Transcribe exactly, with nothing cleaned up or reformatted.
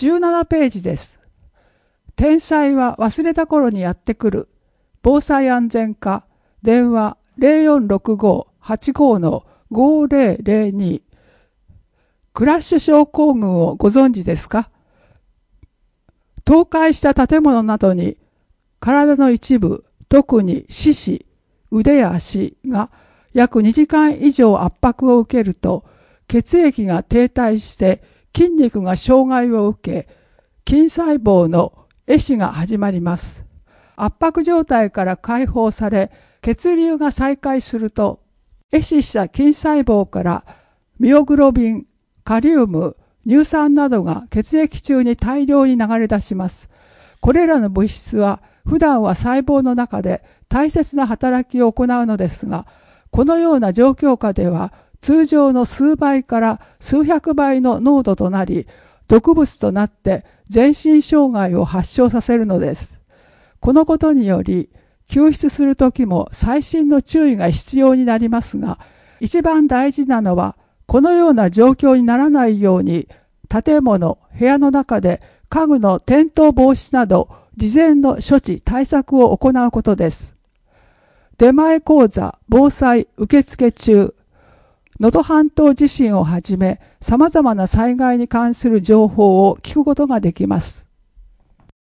じゅうななページです。天災は忘れた頃にやってくる。防災安全課、電話 ゼロよんろくご はちご ごゼロゼロに。クラッシュ症候群をご存知ですか？倒壊した建物などに体の一部、特に四肢、腕や足が約にじかん以上圧迫を受けると、血液が停滞して筋肉が障害を受け、筋細胞の壊死が始まります。圧迫状態から解放され、血流が再開すると、壊死した筋細胞からミオグロビン、カリウム、乳酸などが血液中に大量に流れ出します。これらの物質は普段は細胞の中で大切な働きを行うのですが、このような状況下では通常の数倍から数百倍の濃度となり、毒物となって全身障害を発症させるのです。このことにより、救出するときも細心の注意が必要になりますが、一番大事なのは、このような状況にならないように、建物、部屋の中で家具の転倒防止など、事前の処置、対策を行うことです。出前講座、防災受付中、能登半島地震をはじめ、様々な災害に関する情報を聞くことができます。